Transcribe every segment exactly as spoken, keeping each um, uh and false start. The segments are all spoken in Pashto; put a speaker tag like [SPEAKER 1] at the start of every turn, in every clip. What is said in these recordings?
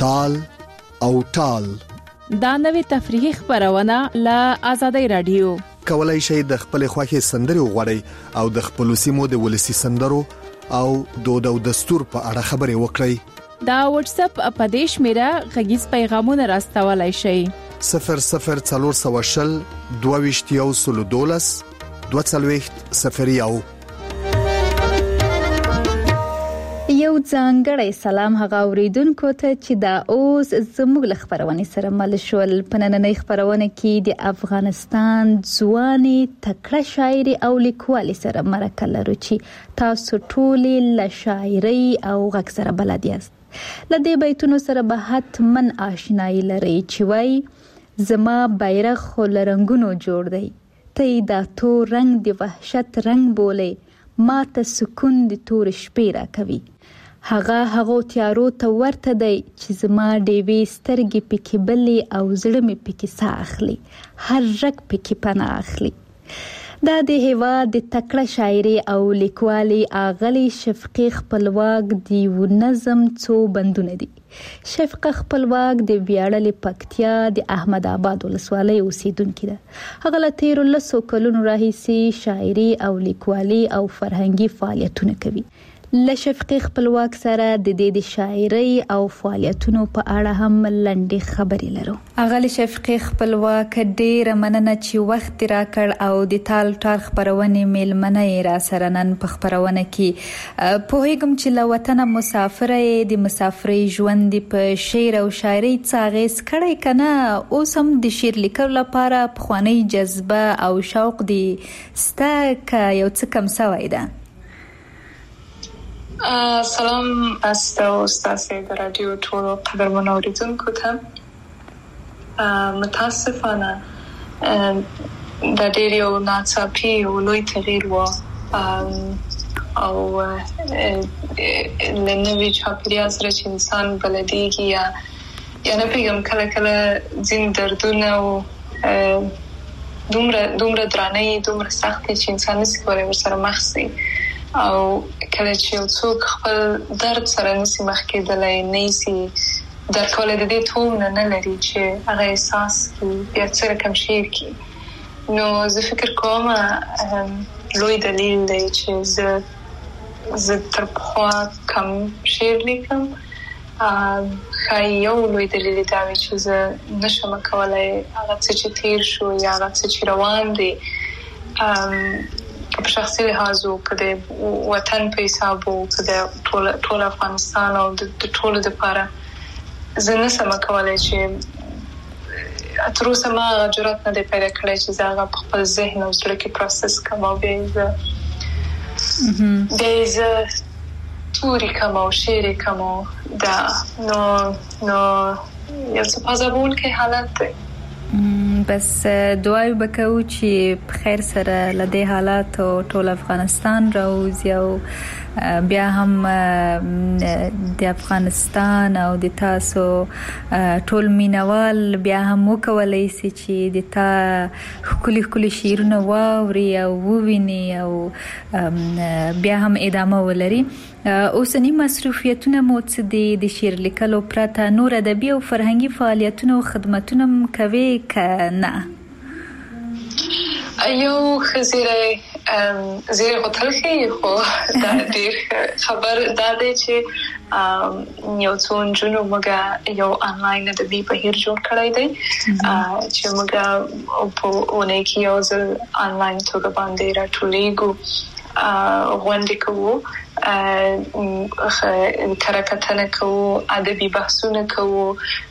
[SPEAKER 1] تال او ټال.
[SPEAKER 2] دا نوې تفریحي خبرونه له آزادۍ رادیو.
[SPEAKER 1] کولای شئ د خپل خوښي سندرې وغواړئ او د خپل سیمو د ولسی سندرو او دود او دستور په اړه خبرې وکړئ.
[SPEAKER 2] دا واتس اپ اپدیش میرا غږیز پیغامونه راستولای شئ.
[SPEAKER 1] صفر صفر څلور سوه شل دوه ویشت یو سلو دولس دوه څلوېښت صفر یو.
[SPEAKER 3] یو ځانګړی سلام هغه اوریدونکو ته چې دا اوس زموږ له خبرونې سره مل شول. په نننۍ خبرونه کې د افغانستان ځواني تکړه شاعري او لیکوالي سره مرکه لرو چې تاسو ټولې له شاعري او غږ سره بلد یاست. له دې بیتونو سره به حتمن آشنایي لرئ چې وایي زما بیرغ خو له رنګونو جوړ دی، ته یې دا تور رنګ د وحشت رنګ بولې، ما ته سکون د تور شپې را کوي. هغه هغو تیارو ته ورته دی چې زما ډیوې سترګې پکې بلې او زړه مې پکې ساه اخلي، هر رګ پکې پناه اخلي. دا د هیواد د تکړه شاعري او لیکوالي اغلي شفقي خپلواک د یو نظم څو بندونه دي. شفقه خپلواک د ویاړلې پکتیا د احمد آباد ولسوالۍ اوسیدونکې ده. هغه له تیرو لسو کلونو راهیسې شاعري او لیکوالي او فرهنګي فعالیتونه کوي. له شفقي خپلواک سره د دې د شاعري او فعالیتونو په اړه هم لنډې خبرې لرو. هغه له شفقي خپلواک ډېره مننه چې وخت راکړ او د تال ټال خبرونې میلمنه یې را سره نن په خبرونه کې. پوهیږم چې له وطنه مسافره یې د مسافرۍ ژوند په شعر او شاعري څه اغېز کړی که نه؟ اوس هم د شعر لیکلو لپاره پخوانۍ جذبه او شوق دې سته که یو څه کم سوی ده؟
[SPEAKER 4] سلام است او ستاسو د رادیو ټولو قدرمنو اوریدونکو ته. متاسفانه د ډېر یو ناڅاپي او لوی تغییر و او له نوي چاپېریال سره چې انسان بلدېږي یا یا نه پوهېږم کله کله ځینې دردونه او دومره دومره درانه دومره سخت چې انسان نشي کولی ورسره مخ شي او کله چې یو څوک خپل درد سره نشي مخ کېدلی، نه شي درک کولی، د دې تومونه نه لري چې هغه احساس کړي بیا څه رقم شعر کړي. نو زه فکر کوم لوی دلیل دی چې زه زه تر پخوا کم شعر لیکم. ښایي یو لوی دلیل دا وي چې زه نشم کولی هغه څه چې تیر شو یا هغه څه چې روان دی په شخصي لحاظ او که د وطن په حساب او که د ټول افغانستان او د ټولو دپاره زه نشم کولی چې تر اوسه ما هغه جرأت نه دی پیدا کړی چې زه هغه په خپل ذهن او زړه کې پروسس کړم او بیا یې زه بیا یې زه توري کړم او شعر یې کړم. دا نو نو یو څه پازابونکی حالت دی.
[SPEAKER 3] بس دعای بکو چې په خیر سره له دې حالاتو ټول افغانستان راوځي او بیا هم د افغانستان او د تاسو ټول مینوال بیا هم وکولای شي چې د تا ښکلي ښکلي شعرونه واوري او وویني او بیا هم ادامه ولري. اوسنی مصروفیتونه مو څه دي؟ د شعر لیکلو پرته نور ادبي او فرهنګي فعالیتونه او خدمتونه هم کوي که نه؟
[SPEAKER 4] یو ښه زیری زیری خو تلخي خو دا ډېر خبر دا دی چې یو څو نجونو موږ یو آنلاین ادبي بهیر جوړ کړی دی چې موږ په اونۍ کې یو ځل آنلاین توګه باندې راټولېږو، غونډې کوو، کره کتنه کوو، ادبي بحثونه کوو،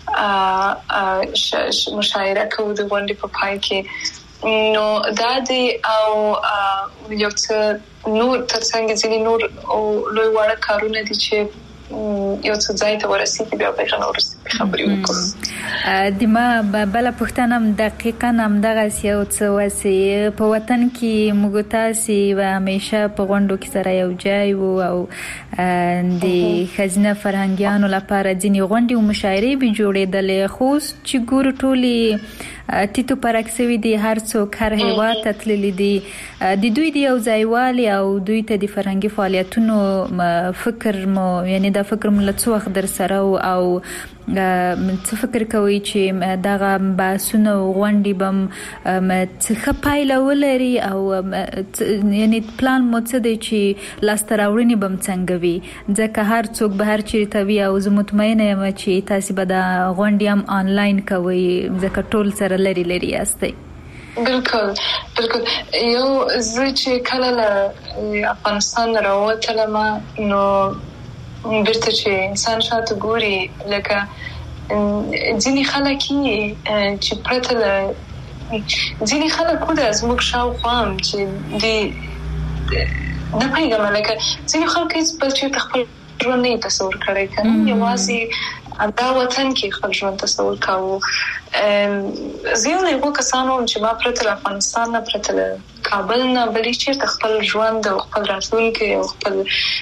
[SPEAKER 4] مشاعره کوو د غونډې په پای کې. نو دا دی او یو څه نور ترڅنګ ځینې نور لوی واړه کارونه دي چې یو څه ځای ته ورسېږي بیا به نور خبرې وکړو.
[SPEAKER 3] د ما بله پوښتنه هم دقیقا همدغسې یو څه وسې په وطن کې موږ تاسې و همیشه په غونډو کې سره یو ځای وو او د ښځینه فرهنګیانو لپاره ځینې غونډې او مشاعرې به جوړېدلې، خو اوس چې ګورو ټولې تیتو پرک سوي دي، هر څوک هر هیواد ته تللي دي. د دوی د یو ځایوالي او دوی ته د فرهنګي فعالیتونو فکر مو یعنی دا فکر مو له څه وخت در سره او څه فکر کوي چې دغه باسونه غونډي بم څه پایله ولري او یعنی پلان مو څه دی چې لاستراوړنی بم څنګه وي ځکه هر څوک به هر چیرته وي او زه مطمئنه یم چې تاسو به د غونډي هم آنلاین کوي ځکه ټول سره لري لري یاستئ.
[SPEAKER 4] بالکل بالکل یو زه چې کله له افغانستان راووتلم نو بیرته چې انسان شاته ګوري لکه ځینې خلک چې پرته له ځینې خلک خو د زموږ شاوخوا هم چې د نه پوهېږم لکه ځینې خلک هېڅ بل چېرته خپل ژوند نه تصور کړی که نه یوازې دا وطن کې خپل ژوند تصور کاوه. زه یو له هغو کسانو وم چې ما پرته له افغانستان نه پرته له کابل نه بلې چېرته خپل ژوند او خپل راتلونکی او خپل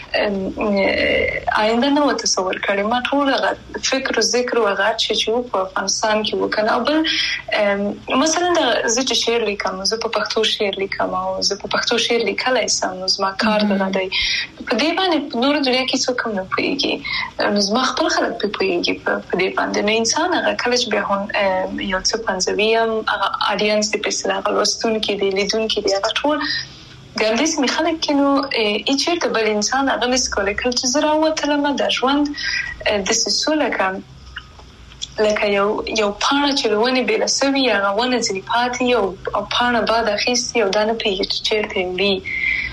[SPEAKER 4] آینده نه و تصور کړی. ما ټول هغه فکر او ذکر او هغه چې چې په افغانستان کې وکړه او بل مثلا زه چې شعر لیکم زه په پښتو شعر لیکم او زه په پښتو شعر لیکلی سم نو زما کار دغه دی په دې باندې په نورو دنیا کې څوک هم نه پوهېږي نو زما خپل خلک پرې پوهېږي په دې باندې نو انسان هغه کله چې بیا هم یو څه پنځوي هم هغه آډینس دی په اصطلاح هغه لوستونکي دی لیدونکي دی هغه ټول د همداسې مې خلک کې نو هېڅ چېرته بل انسان هغه نشي کولی کله چې زه راووتلم دا ژوند داسې څو لکه لکه یو یو پاڼه چې له ونې بېله سوي هغه ونه ځینې پاتې او پاڼه باد اخیستې او دا نه پوهېږي چې چېرته وړي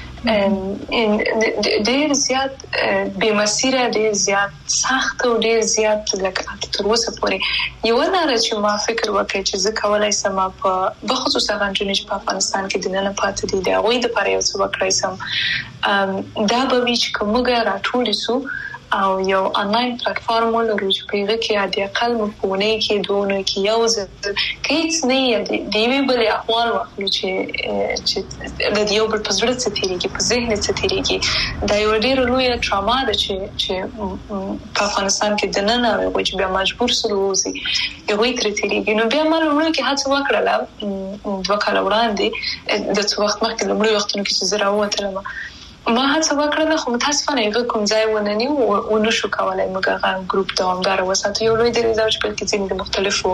[SPEAKER 4] ډېر زیات بې مسیره ډېر زیات سخت او ډېر زیات لکه تر اوسه پورې یوه لاره چې ما فکر وکړی چې زه کولی سم په بخصوص هغه نجونې چې په افغانستان کې دننه پاتې دي د هغوی دپاره یو څه وکړی سم دا به وي چې که موږ راټولې سو او یو آنلاین پلیټفارم ولرو چې په هغه کې حد اقل موږ په اونۍ کې دوه اونۍ کې یو ځل که هېڅ نه یې د یوې بلې احوال واخلو چې چې د یو بل په زړه څه تېرېږي په ذهن څه تېرېږي دا یوه ډېره لویه ټراما ده چې چې په افغانستان کې دننه هغوی چې بیا مجبور سول ووځي هغوی ترې تېرېږي نو بیا ما لومړیو کې هڅه وکړله دوه کاله وړاندې د څه وخت مخکې لومړیو وختونو کې چې زه راووتلم ما هڅه وکړله خو متاسفانه هغه کوم ځای ونه نیو ونه شو کولی موږ هغه ګروپ دوامداره وساتو یو لوی دلیل دا چې بلکې ځینې د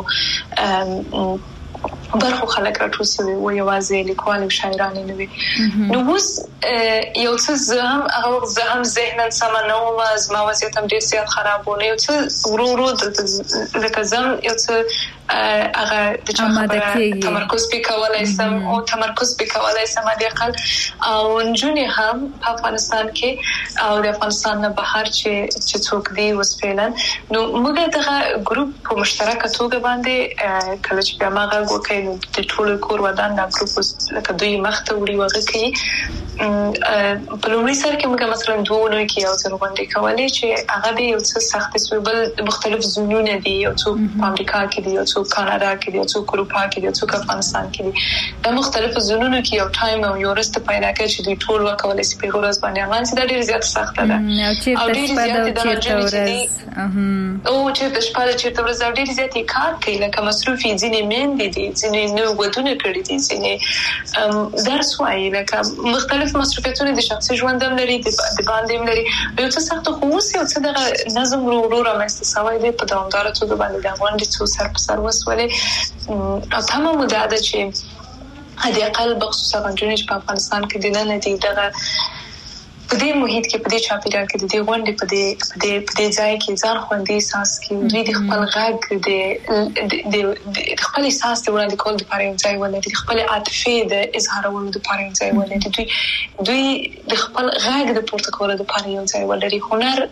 [SPEAKER 4] مختلفو برخو خلک راټول سوي وو یوازې لیکوال او شاعران نه وي نو اوس یو څه زه هم هغه وخت زه هم ذهنا سمه نه وم زما وضعیت هم ډېر زیات خراب و نو یو څه ورو ورو لکه زه هم یو څه هغه د چا خبره تمرکز پې کولی سم او تمرکز پې کولی سم حد اقل او نجونې هم په افغانستان کې او د افغانستان نه بهر چې چې څوک دي اوس فعلا نو موږ دغه ګروپ په مشترکه توګه باندې کله چې بیا ما غږ وکړی نو د ټولو کور ودان دا ګروپ اوس لکه دوی مخته وړي وغه کوي په لومړي سر کې موږ مثلا دوه اونۍ کې یو ځل غونډې کولې چې هغه د یو څه سختې سوې بل مختلف زونونه دي یو څوک په امریکا کې دي یو څوک کاناډا کې دي یو څوک اروپا کې دي یو څوک افغانستان کې دي دا مختلف زونونو کې یو ټایم او یو ورځ پیدا کوي چې دوی ټول وکولای شي په ورځ باندې امان سي دا ډېر زیات سخته ده او ډېر زیات د ورځ او چې د شپه چې د ورځ ډېر زیات کار کوي لکه مصروفي ځینې مېندې دي ځینې نو ودونه کړي دي ځینې درس وایي لکه مختلف مصروفیتونه د شخصي ژوند هم لري د باندې هم لري یو څه سخت خو اوس یو څه دغه نظم ورو ورو رامنځته شوی دی په دوامداره توګه باندې د غونډې څو سر په سر وسولې او تمام مو دا ده چې حد اقل بخصوص هغه نجونې چې په افغانستان کې دننه دي دغه په دې محیط کې په دې چاپیریال کې د دې غونډې په دې په دې په دې ځای کې ځان خوندي احساس کوي دوی د خپل غږ د د خپل احساس د وړاندې کولو لپاره یو ځای ولري د خپل عاطفې د اظهارولو لپاره یو ځای ولري دوی دوی د خپل غږ د پورته کولو لپاره یو ځای ولري هنر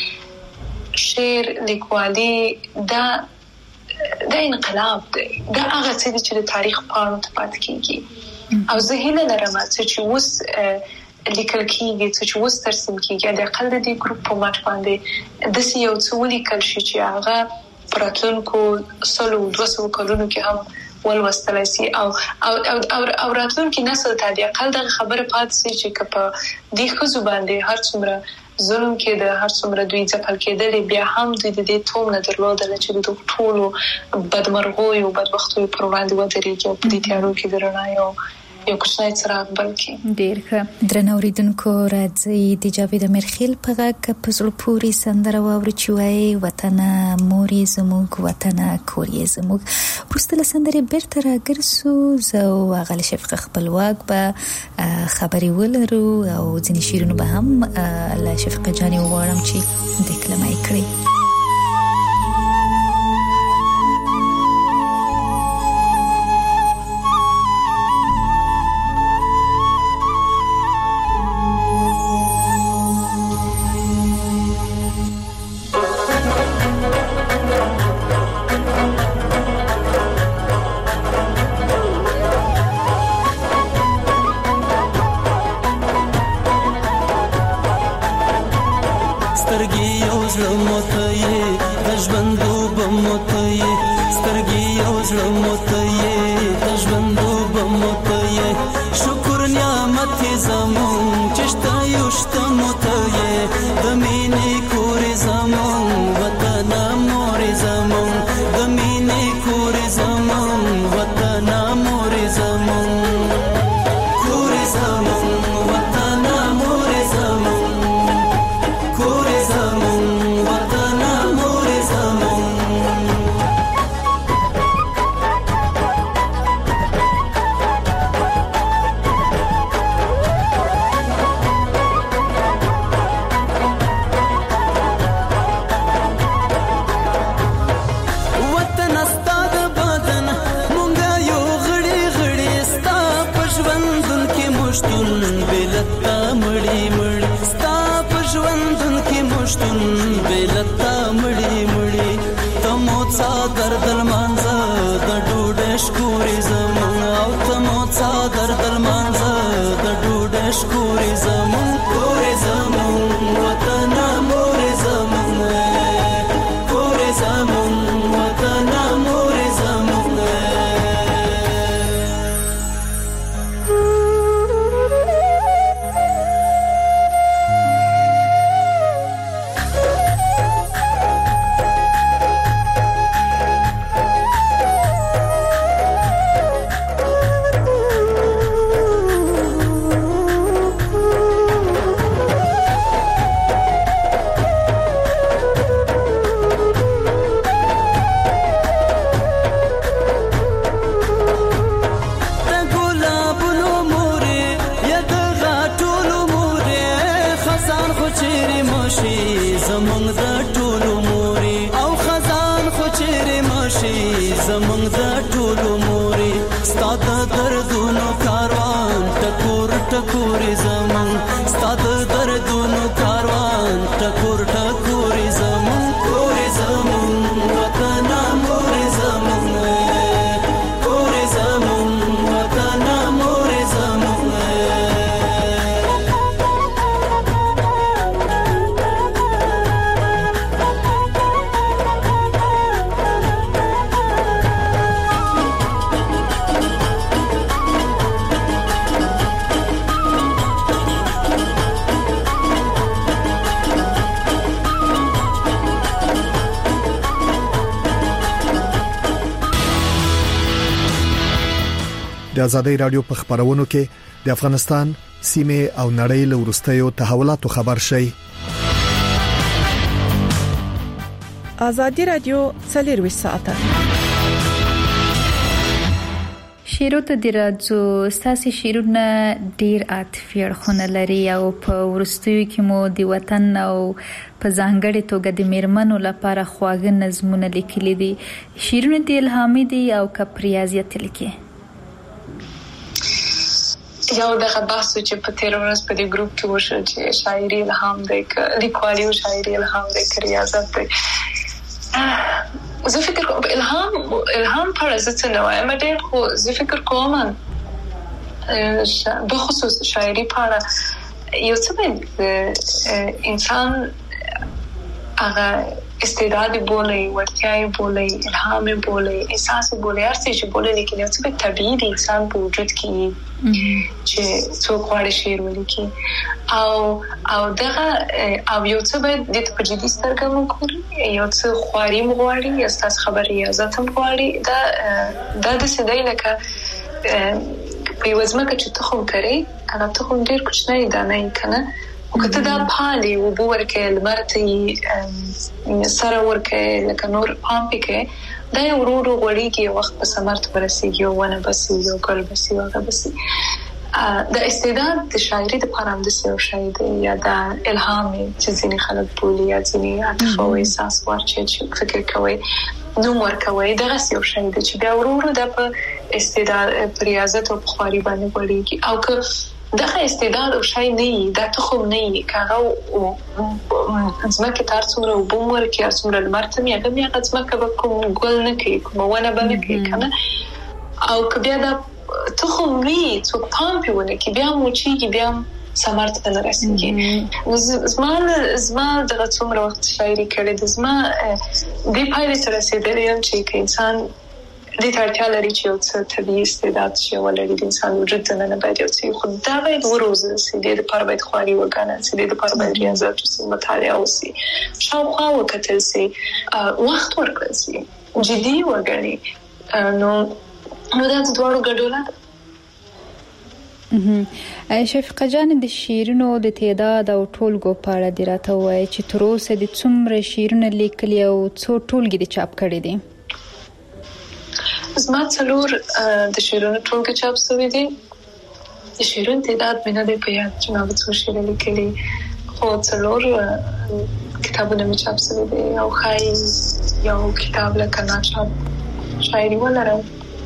[SPEAKER 4] شعر لیکوالي دا دا انقلاب دی دا هغه څه دي چې د تاریخ پاڼو ته پاتې کېږي او زه هیله لرم چې اوس لیکل کېږي چې اوس ترسیم کېږي د اقل د دې ګروپ په مټ باندې داسې یو څه ولیکل شي چې هغه په راتلونکو سلو دوه سوو کلونو کې هم ولوستلی سي او او او راتلونکي نسل ته د اقل دغه خبره پاتې سي چې که په دې ښځو باندې هر څومره ظلم کېده هر څومره دوی ځپل کېدلې بیا هم دوی د دې توم نه درلودله چې د دغو ټولو بدمرغیو بدبختیو پر وړاندې ودرېږي او په دې تیارو کې د رڼا یو یو کوچنی څراغ بل کړي.
[SPEAKER 3] ډیر ښه. درنو اوریدونکو راځي د جاوید امیرخیل په غږ په زړه پورې سندره واورو چې وایي وطن موري زموږ وطن کوري زموږ. وروسته له سندرې بیرته راګرځو زه او هغه شفقه خپلواک به خبرې ولرو او ځینې شعرونه به هم له شفقه جانې وغواړم چې دکلمه یې کړي.
[SPEAKER 1] د آزادۍ رادیو په خبرونو کې د افغانستان سیمه او نړۍ له ورستیو تحولاتو خبر شي.
[SPEAKER 2] آزادۍ رادیو څلور ساعته
[SPEAKER 3] شیرو ته د راځو. ساسي شیرونه ډیر عاطفي اړخونه لري او په ورستیو کې مو د وطن او په ځانګړي توګه د میرمنو لپاره خواږه نظمونه لیکلي دي. شیرونه د الهامي دي او کپریازیت لیکي.
[SPEAKER 4] یو دغه بحث چې په تیر ورځ په دې ګروپ کې وشو چې شاعري الهام دی ک لیکوالي او شاعري الهام دی ک ریاضت دی. زه فکر کوم الهام الهام پر ځکه نه وایم ډېر خو زه فکر کوم به خصوص شاعري پر یو څه انسان هغه استعداد بولي ورتیاي بولي الهام بولي احساس بولي هر څه چې بولي لیکن یو څه طبيعي د انسان په وجود کې چې څوک غواړي شعر ولیکي او او دغه او یو څه به د تجدید سترګې وکړي یو څه خواري مغواړي یا ستاسو خبري ریاضت هم غواړي دا دا د سیدای لکه په وزمکه چې تخم کري هغه تخم ډیر کوچنی دانه کنه او کته دا پالي او بورکه لمرتي سره ورکه لکه نور پامپ کې دا ورورو غوړیږي وخت په سمرت برسيږي او ونه بسي یو ګل بسي او هغه بسي د استعداد د شاعري د پرام د سیو شاعر یا د الهام چې ځینې خلک بولي یا ځینې عاطفه او احساس ورچې چې فکر کوي نو ورکوي دغه سیو شاعر چې بیا ورورو د استعداد ریاضت او بخاري باندې غوړیږي او که دغه استعداد او شای نه دا تخم نه کاغه او ځمکه تر څومره وبمور کې څومره لمرته مې هغه مې هغه ځمکه به کوم ګل نه کوي کوم ونه باندې کوي کنه او که بیا دا تخم وی څو پامپونه کې بیا موچیږي بیا سمارت نه رسیږي زما زما دغه څومره وخت شاعري کړې د زما دی پایله سره رسیدلې چې انسان د ترتیا لري چې یو څه طبيعي استعداد شي ولري د انسان وجود ته نه باید یو څه خو دا باید وروزه سي د لپاره باید خواري وګڼل سي د لپاره باید ریاضت او مطالعه وسي شاوخوا وکتل سي وخت ورکړل سي جدي وګڼي نو نو دا د دوړو ګډوله
[SPEAKER 3] شفیقه جان د شیرونو د تعداد او ټولګو په اړه دی راته وایي چې تر اوسه د څومره شیرونه لیکلي او څو ټولګي د چاپ کړي دي
[SPEAKER 4] زما څلور د شیرونو ټولګي چاپ شوي دي د شیرونو تعداد مې نه دی په یاد چې ما به څو شعر لیکلي خو څلور کتابونه مې چاپ شوي دي او ښایي یو کتاب لکه ناچاپ شاعري ولرم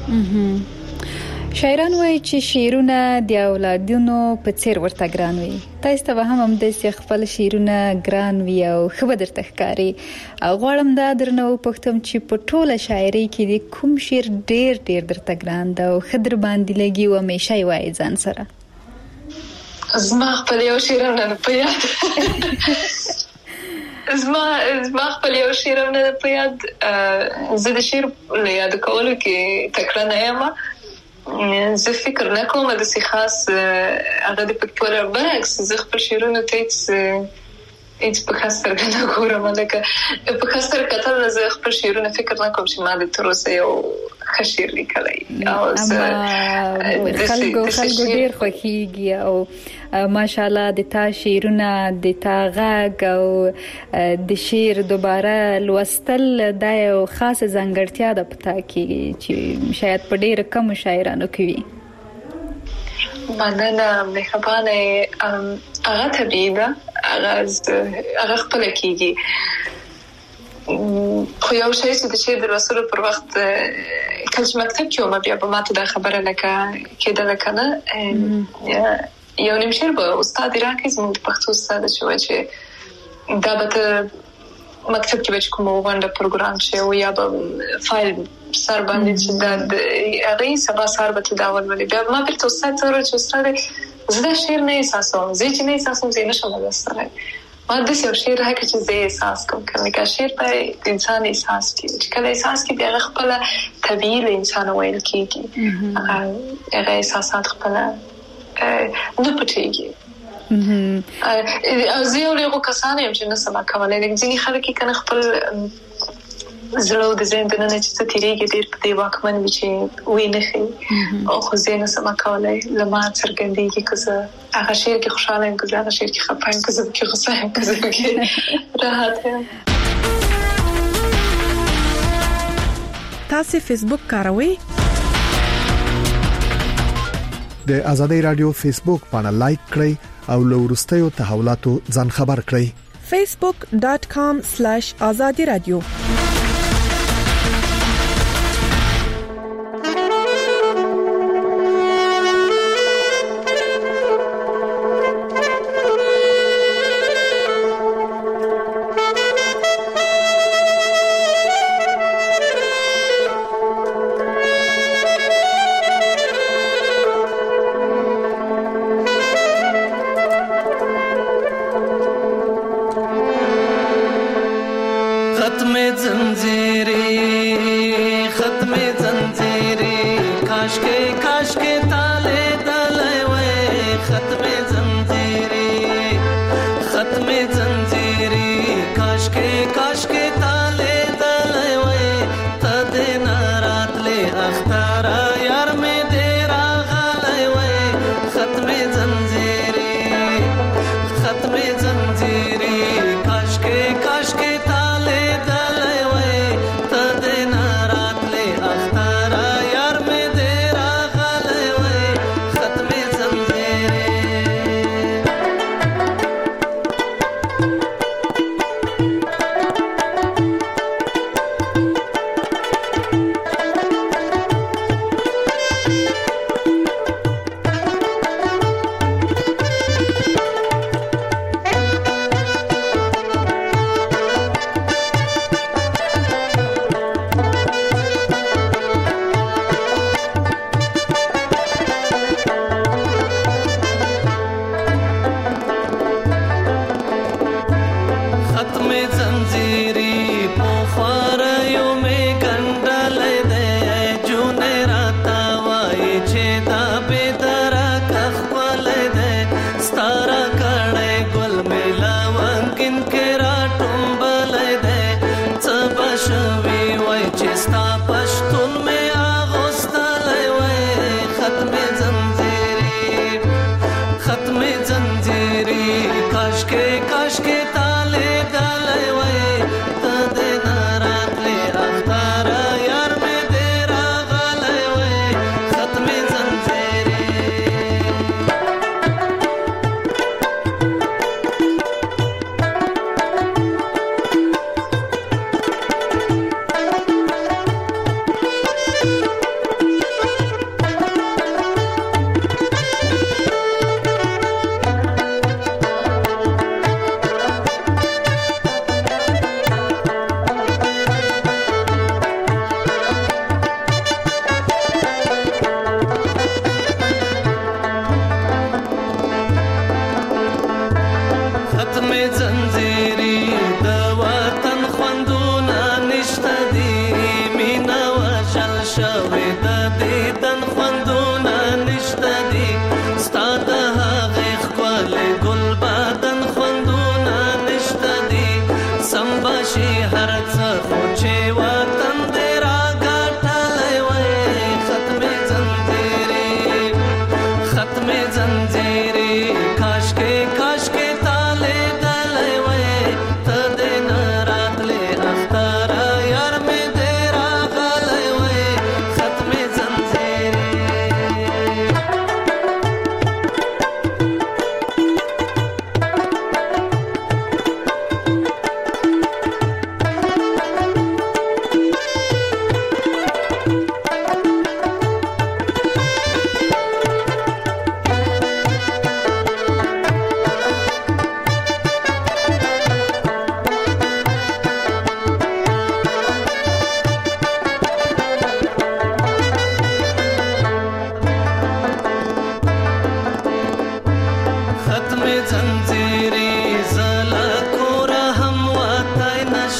[SPEAKER 3] شاعران وایي چې شعرونه د اولادونو په څیر ورته ګران وي تاسو ته هم هم د خپل شعرونه ګران وي او خو به درته ښکاري او غواړم دا درنه وپوښتم چې په ټوله شاعري کې د کوم شعر ډیر ډیر درته ګران ده او خدر باندې لګي او همیشه یې وایي ځان سره
[SPEAKER 4] زما خپل یو شعر نه په یاد زما زما خپل یو شعر نه په یاد زه د شعر له یاد کولو کې تکړه نه یم زه فکر نه کوم د سي خاص هغه د پکتور برعکس زه خپل شعرونه ته هیڅ په خاطر نه ګورم لکه په خاطر کتل زه خپل شعرونه فکر نه کوم چې ما د تر اوسه یو خشیر لیکلی او زه
[SPEAKER 3] خلکو خلکو ډیر خوښیږي او ماشاءالله د تا شعرونه د تا غږ او د شعر دوباره لوستل د یو خاصه ځانګړتیا ده پتا کې چې شاید په ډیر کم شاعرانو کې وي
[SPEAKER 4] مننه مهربانه هغه طبیعي ده هغه هغه خپل کېږي خو یو شی چې د شعر د لوستلو پر وخت کله چې مکتب کې وم بیا به ماته دا خبره لکه کېدله کنه یو نیم شعر به استاد راکړي زموږ د پښتو استاد چې وایي چې دا به مکتب کې به کوم غونډه پروګرام شي او یا به فایل سر باندې چې دا هغه سبا سر به تداول ولې بیا ما په استاد سره چې استاد زه شعر نه احساسوم زه چې نه احساسوم زه نه شم لوستلای ما د یو شعر هغه چې زه احساس کوم کله شعر په انسان احساس کوي چې کله احساس کوي بیا خپل طبيعي له انسان ویل کیږي هغه احساسات خپل نه پټيږي او زه یو له کسانو یم چې نه سما کولای لکه ځینې خلک کنه خپل زړه د ذهن د نه چې تیریږي ډیر په دی واکمن وي چې وې نه خي او خو زه نه سما کولای لمه څرګندېږي که زه هغه شعر کې خوشاله یم که زه هغه شعر کې خپه یم که زه کې غصه یم که زه کې راحت یم
[SPEAKER 5] تاسو فیسبوک کاروئ
[SPEAKER 1] د آزادۍ رادیو فیسبوک باندې لایک کړئ او له ورستیو تحولاتو ځان خبر کړئ
[SPEAKER 5] facebook dot com slash azadi radio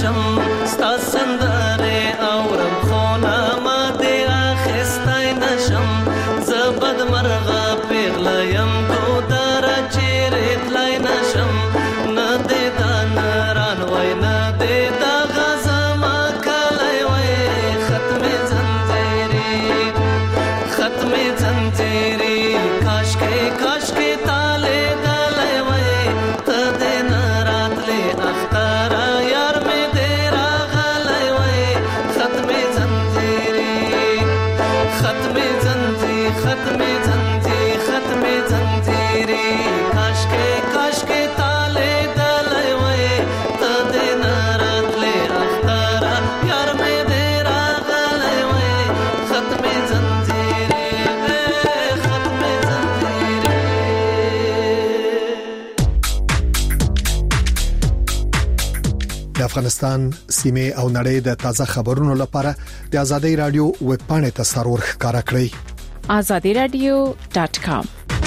[SPEAKER 6] نشم ستا سندره اورم خونه ما دې اخیستی نشم زه بدمرغه پیغله یم ګودره چیرې تللی نشم نه دې دا نران وای نه دې دا غزما کلی وای ختمې زنځیرې ختمې زنځیرې کاشکې کاشکې تاله دلی وای ته دې نه راتلې اختره یار مې دې راغلی وای ختمې زنځیرې ختمې زنځیر ختمې زنځیر ختمې زنځیرې کاشکې کاشکې تاله دلی وای ته دې نه راتلې اختره یار مې دې راغلی وای ختمې زنځیرې ختمې زنځیرې.
[SPEAKER 1] د افغانستان سیمه او نړۍ د تازه خبرونو لپاره د ازادي رادیو ویب پاڼې ته سرور ښکارا کړئ
[SPEAKER 2] azadi radio dot com.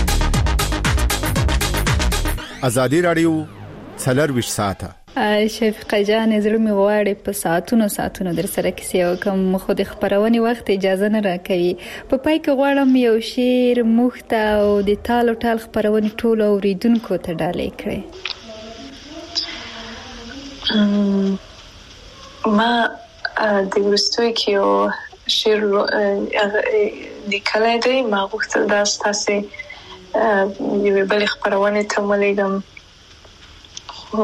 [SPEAKER 7] ازادي رادیو څلرویشت ساعته.
[SPEAKER 3] شفیقه جان زړه می غواړي په ساعتونو ساعتونو در سره کیسې وکم خو د خبرونې وخت اجازه نه راکوي. په پای کې غواړم یو شعر مخته او د تالو ټال خبرونې ټول اوریدونکو ته ډالۍ کړئ.
[SPEAKER 4] ما د ورستوي کې یو شعر لیکلی دی. ما غوښتل دا ستاسې یوې بلې خپرونې ته ولیږم خو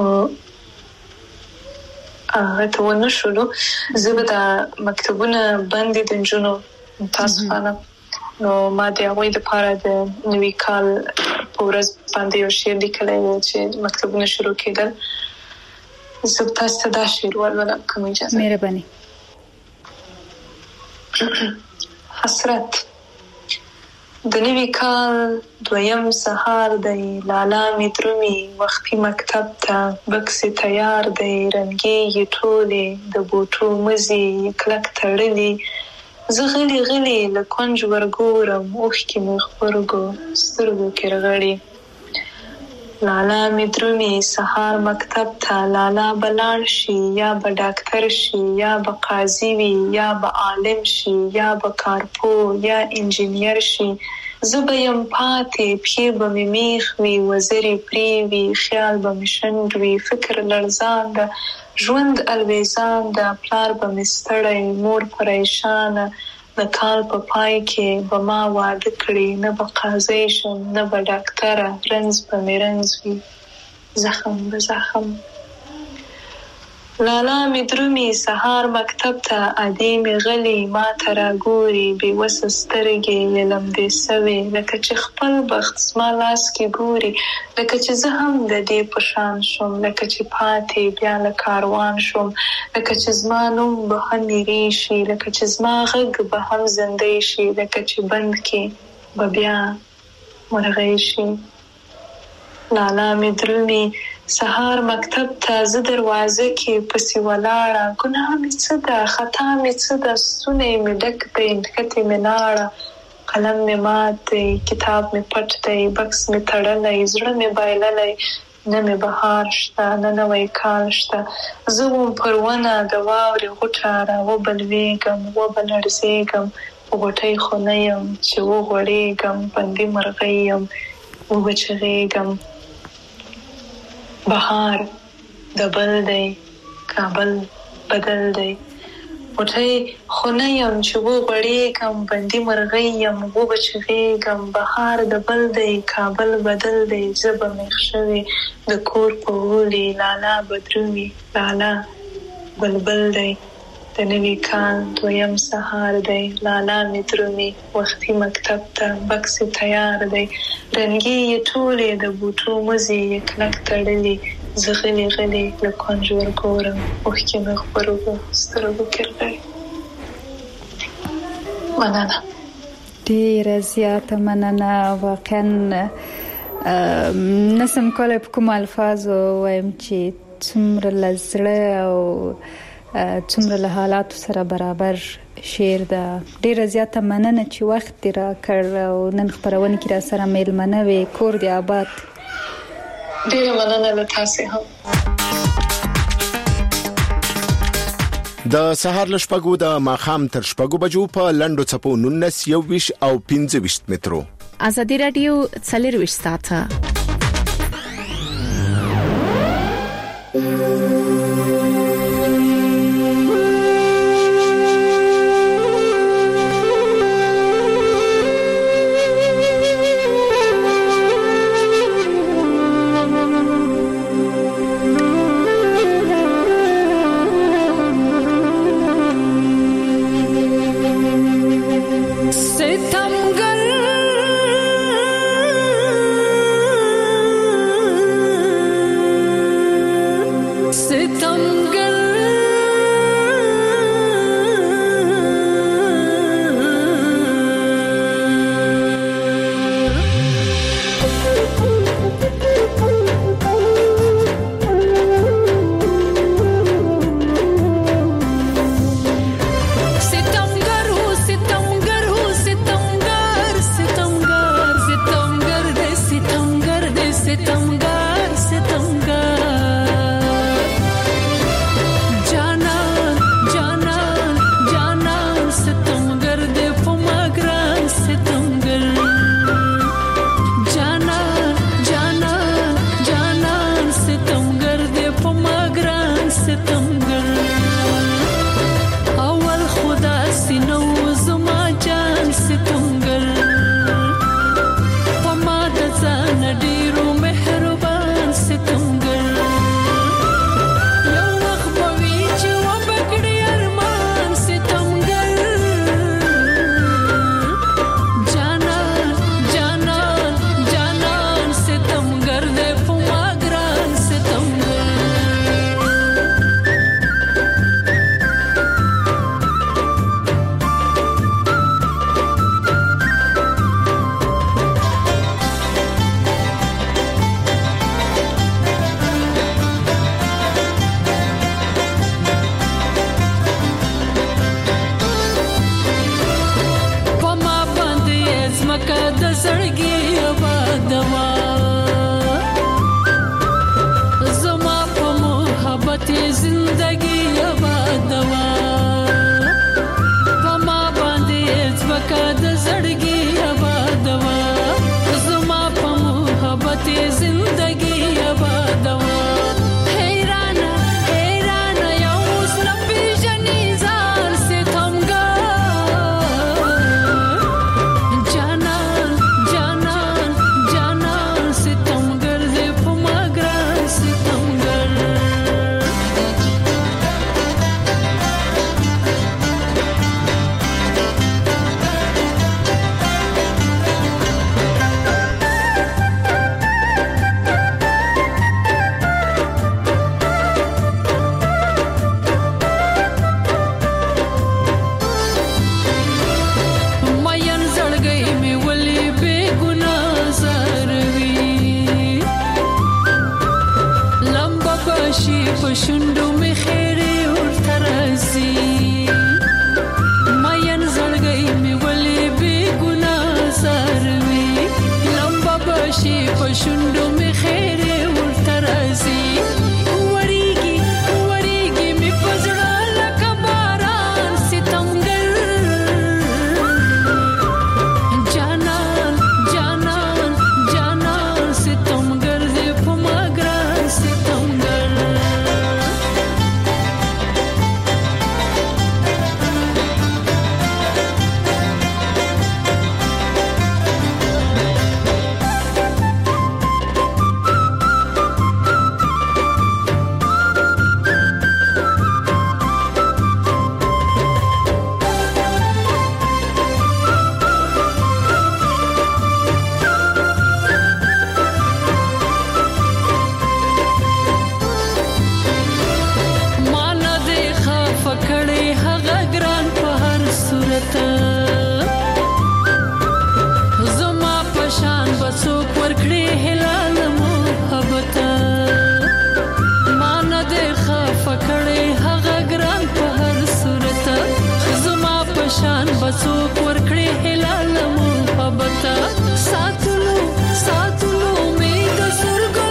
[SPEAKER 4] هغه ته ونه شولو. زه به دا مکتوبونه بند دي د نجونو متاسفانه نو ما د هغوی دپاره د نوي کال په ورځ باندې یو شعر لیکلی و چې مکتوبونه شروع کېدل. زه به تاسو ته دا شعر ولولم که اجازه
[SPEAKER 3] مهرباني.
[SPEAKER 4] حسرت. د نوي کال دویم سهار دی، لالا می درومي وختي مکتب ته، بکس تیار دی، رنګې یې ټولې د بوټو مزي کلک تړلي. زه غلي غلي له کونج ورګورم، اوښکې مې خپرګو سترګو کې رغړي. لالا می درومي سهار مکتب ته، لالا به لاړ شي یا به ډاکټر شي یا به قاضي وي یا به عالم شي یا به کارپو یا انجینیر شي. زه به یم پاتې، پښې به مې میخ وي، وزرې پرې وي، خیال به مې شنډ وي، فکر لړزان ده، ژوند الویزان ده، پلار به مې ستړی، مور پریشانه. د کال په پای کې به ما واده کړي، نه به قاضي شم نه به ډاکټره، رنځ به مې رنځ وي، زخم به زخم. لالا می درومي سهار مکتب ته، ادې مې غلي ما ته راګوري، بې وسه سترګې یې لمدې سوې، لکه چې خپل بخت زما لاس کې ګوري، لکه چې زه هم د دې په شان شم، لکه چې پاتې بیا له کاروان شم، لکه چې زما نوم به هم میرې شي، لکه چې زما غږ به هم زندې شي، لکه چې بند کې به بیا مرغۍ شي. لالا می درومي سهار مکتب ته، زه دروازه کې پسې ولاړه، ګناه مې څه ده خطا مې څه ده، ستونی مې ډک دی نښتې مې لاړه، قلم مې مات دی کتاب مې پټ دی، بکس مې تړلی زړه مې بایللی، نه مې بهار شته نه نوی کال شته. زه وم پر ونه د واورې غوټه را وبلوېږم وبلړزېږم، په غوټۍ خو نه یم چې وغوړېږم، بندي مرغۍ یم وبچغېږم. بهار د بل دی کابل بدل دی، غوټۍ خو نه یم چې وغوړېږم، بندي مرغۍ یم وبچغېږم. بهار د بل دی کابل بدل دی، زه به میخ شوې د کور په غولي، لالا به درومي لالا بلبل دی. د نوي کال دویم سهار دی، لالا می درومي وختي مکتب ته، بکس تیار دی، رنګې یې ټولې د بوټو مزي یې کلک تړلي. زه غلي غلي له کونج ورګورم، اوښکې مې خپرګو سترګو کې رغړي. مننه،
[SPEAKER 3] ډېره زیاته مننه. واقعا نسم کولای په کوم الفاظو وایم چې څومره له زړه او څومره له حالاتو سره برابر شعر ده. ډیره زیاته مننه چې وخت دې راکړ او نن خبرونه کې را سره میلمنه وې. کور دې آباد.
[SPEAKER 4] ډیره مننه له تاسو هم.
[SPEAKER 7] د سهار لشپګو د ماخام تر شپګو بجو په لندو چپو نونس یو ویش او پنځه ویش مترو.
[SPEAKER 2] ازادي رادیو څلور ویش ساعته.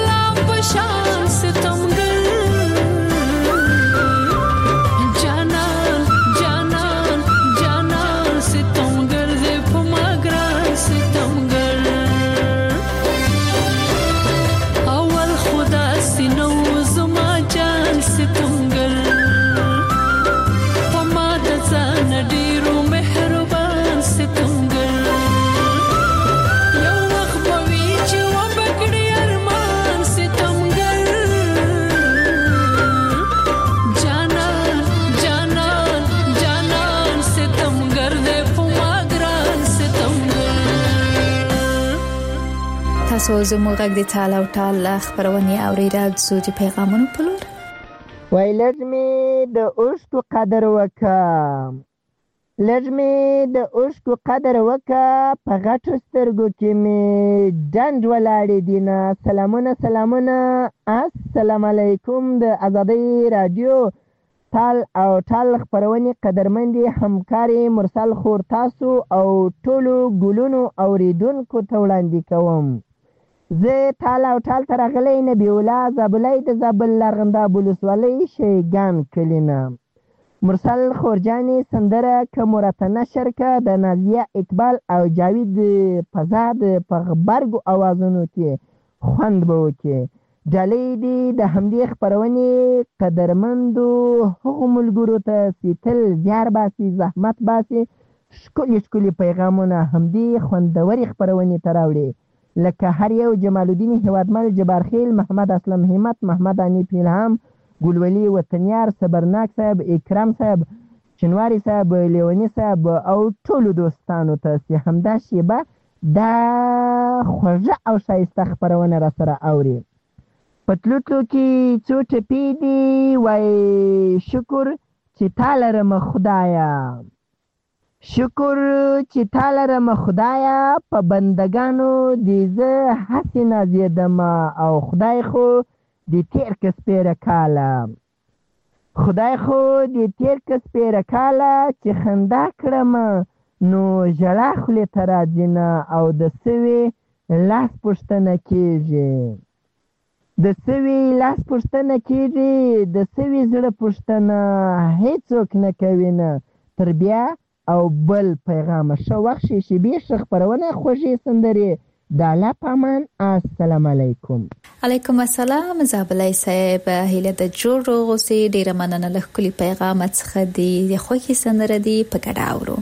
[SPEAKER 8] जाना
[SPEAKER 3] تاسو زموږ غږ د ټال او ټال خبرونه اوریدل د پیغامونو په لور.
[SPEAKER 8] وای لږ مې د اوښکو قدر وکړه، لږ مې د اوښکو قدر وکړه، په غټو سترګو کې مې ډنډ ولاړې دینه. سلامونه سلامونه، السلام علیکم. د آزادۍ رادیو ټال او ټال خبرونې قدرمندې همکارې مرسل خور تاسو او ټولو ګلونو اوریدونکو ته وړاندې کوم. زه ټال او ټال ته راغلی نبی الله زابلی د زابل لرغنداب ولسوالۍ شیګان کلي نه. مرسل خورجانې سندره که مرته نشر که د نازیه اقبال او جاوید فضاد په غبرګو اوازونو کې خوند به وکړي. ډالۍ دې د همدې خپرونې قدرمندو هغو ملګرو ته چې تل زیار باسي، زحمت باسي، ښکلي ښکلي پیغامونه همدې خوندورې خپرونې ته راوړي، لکه هر یو جمال الدین هیوادمل، جبار خیل، محمد اسلم همت، محمد انیف الهام، ګلولي وطنیار، صبرناک صاحب، اکرام صاحب، چنواری صاحب، لیونی صاحب او ټولو دوستانو ته چې همدا شیبه دا خوږه او ښایسته خپرونه را سره اوري. په تلو تلو کې څو ټپې دي، وایي شکر چې تا لرمه خدایه، شکر چې تا لرمه خدایه، په بندګانو دې زه هسې نازېدمه، او خدای خو دې تېر که سپېره کاله، خدای خو دې تېر که سپېره کاله، چې خندا کړمه نو ژړا خولې ته راځي نه، او د سوي لاس پوښتنه کېږي، د سوي لاس پوښتنه کېږي، د سوي زړه پوښتنه هیڅوک نه کوي نه. تر بیا او بل پیغامه ښه وخت شي، شیبې ښه خپرونه، خوږې سندرې، د الله په امان. السلام علیکم.
[SPEAKER 3] علیکم السلام. زابلی صاحب هیله د جوړ روغ اوسې، ډیره مننه له ښکلي پیغام څخه دی، د خوښې سندره دی په ګډه اورو.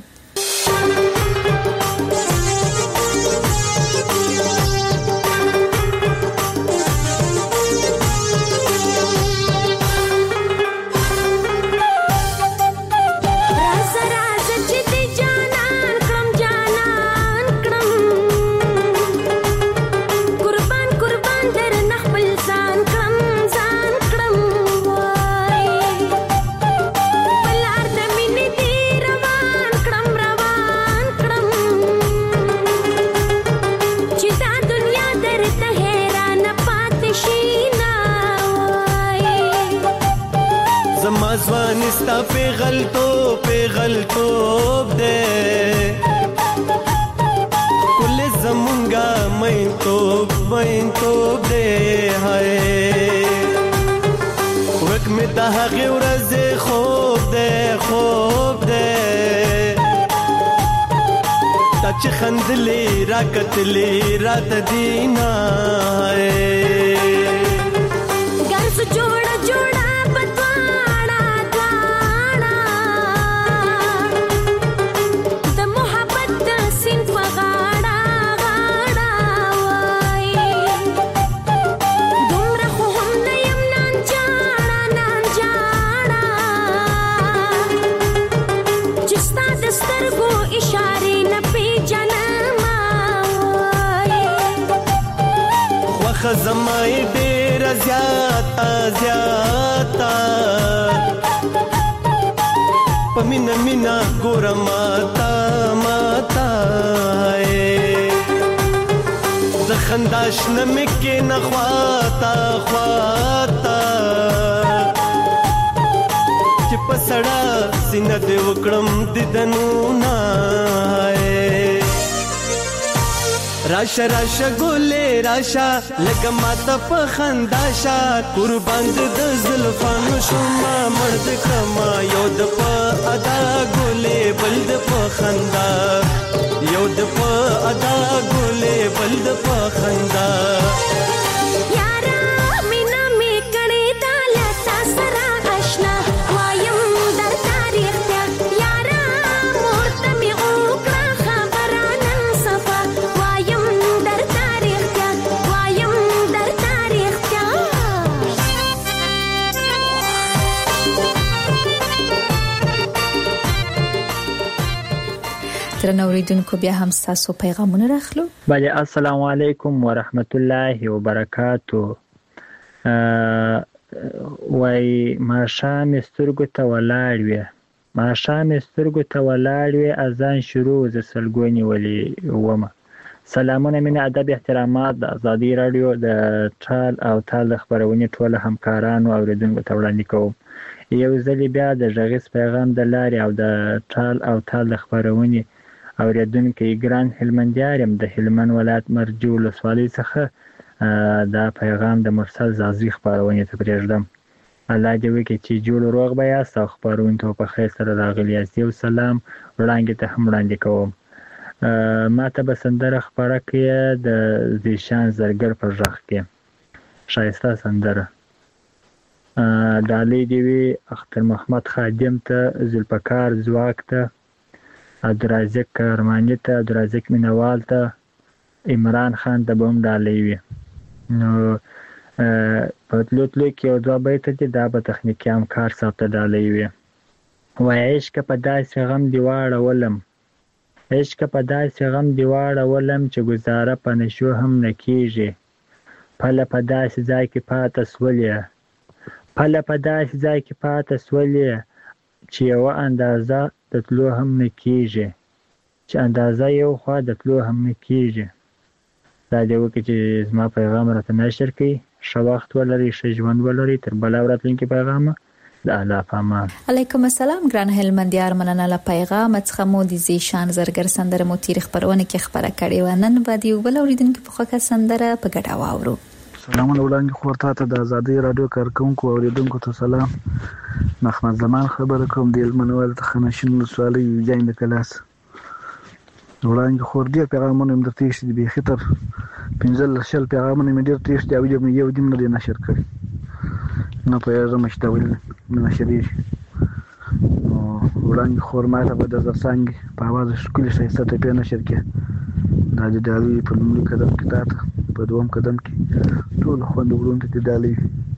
[SPEAKER 6] ځوانستا پیغلتوب پیغلتوب دے کل زمونگا مین توب مین توب دے ہائے ورک میں دہاغی ورز خوب دے خوب دے تاچ خندلی راکتلی رات دینا ہائے
[SPEAKER 9] گرس جوڑا جوڑا
[SPEAKER 6] خزمای ډیر زیاتا زیاتا پمینا مینا ګور ماتا ماتا د خنداش نمکه نخواتا خواتا چې پسړه سینه دې وکړم ددنو نه راشا راشا ګولې راشا لکه ماته په خنداشا قربان د زلفانو شوما مرد کما یو د په ادا ګولې بل د په خندا یو د په ادا ګولې بل د په خندا
[SPEAKER 9] یارا مینا می کړي دال تاسرا آشنا وایم در تاریخ ته یارا مورته می وکړه خبرانن صفا
[SPEAKER 3] تر اوریدونکو بیا هم تاسو پیغامونه راخلو.
[SPEAKER 10] بله السلام علیکم ورحمت الله وبرکاتو. وای ماښام سترګو ته ولاړ وې ماښام سترګو ته ولاړ وې اذان شروع ز سلګونی ولي ومه. سلامونه مینه ادب احترامات د ازادي رادیو د ټال او تال خبرونه ټول همکارانو او اوریدونکو ته وړاندې کوم. یو ځل بیا د ژغیس پیغام د لارې او د ټال او تال خبرونه اوریدونکو ګران هلمندیارم د هلمند ولایت مرجو لسوالۍ څخه دا پیغام د مرسل زازی خبرونه ته پرېږدم. الله دې وکړي چې جوړ روغ به یاست او خبرونه ته په خیر سره راغلي یاست. یو سلام وړاندې ته هم وړاندې کوم. ما ته به سندره خبره کې د زیشان زرګر پر ژغ کې شایسته سندره ډالۍ دی وی اختر محمد خادم ته ذوالفقار زواک ته عبدالرزاق کرمانی ته عبدالرزاق مینوال ته عمران خان ته بم ډالۍ وی. نو په تلوتلو کې یو دوه بیت دي دا به تخنیکي همکار صاحب ته ډالۍ وی. وای عشق په داسې غم دی واړولم عشق په داسې غم دی واړولم چې گزاره په نشو هم نه کیږي. پله په داسې ځای کې پاته سولې پله په داسې ځای کې پاته سولې چې یوه اندازه د تلو هم نه کیږي چې اندازه یو خوا د تلو هم نه کیږي. دا دې وکړي چې زما پیغام راته نشر کړي. ښه وخت ولرئ ښه ژوند ولرئ. تر بله ورځ پیغام د الله په امان.
[SPEAKER 3] علیکم السلام ګران هلمندیار مننه له پیغام څخه مو د زیشان زرګر سندره مو تیر خبرونه کې خبره کړې و. نن به دی بل اوریدونکو په خوښه سندره په ګډه واورو.
[SPEAKER 11] سلامونه وړاندې خورته ته د ازادي رادیو کارکونکو اوریدونکو ته سلام. محمد زمان خبره کوم د المنوال ته خنشین لسوالۍ جاین د کلاس. وړاندې خور دی پیغامونه مې درته شي به خطر پنځل شل پیغامونه مې ډیر تیش دی او یو دیم نه نشر کړی نه په یوه مشتول نشری. وړاندې خور ما ته د زرسنګ په आवाज شکل شایسته ته په نشر کې دا د دالي په لومړي قدم کې تاته په دوم قدم کې ټول خوند ورونته د دالي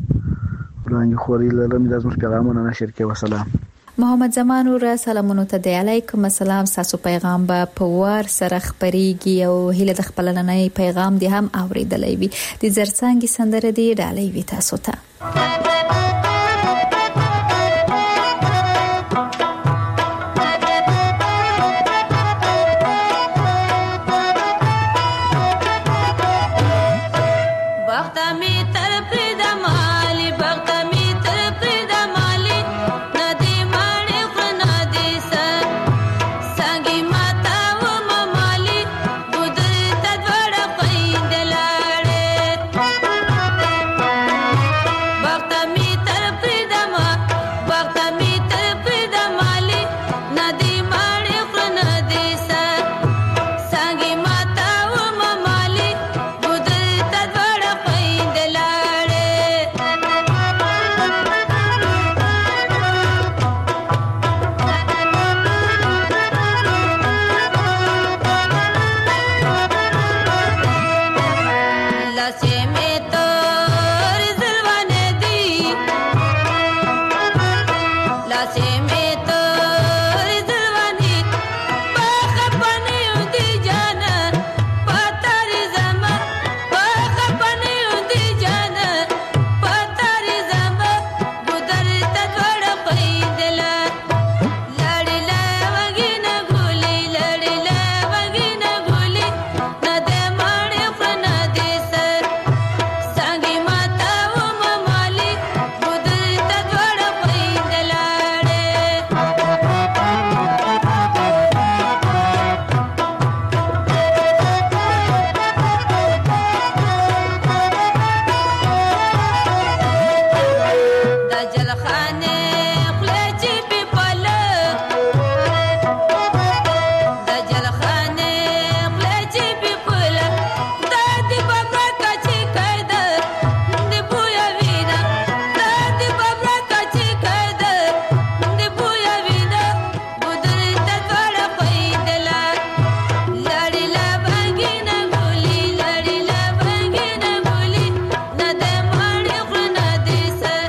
[SPEAKER 11] وړاندې خوري لرم د زموږ پیغامونه نشر کې. وسلام.
[SPEAKER 3] محمد زمان ور سلامونه ته دی. علیکم السلام. تاسو پیغام به په وار سره خبريږي او هله د خپل نننۍ پیغام دی هم اوریدلای وي. د زرسنګ سندره دی ډالۍ وي تاسو ته.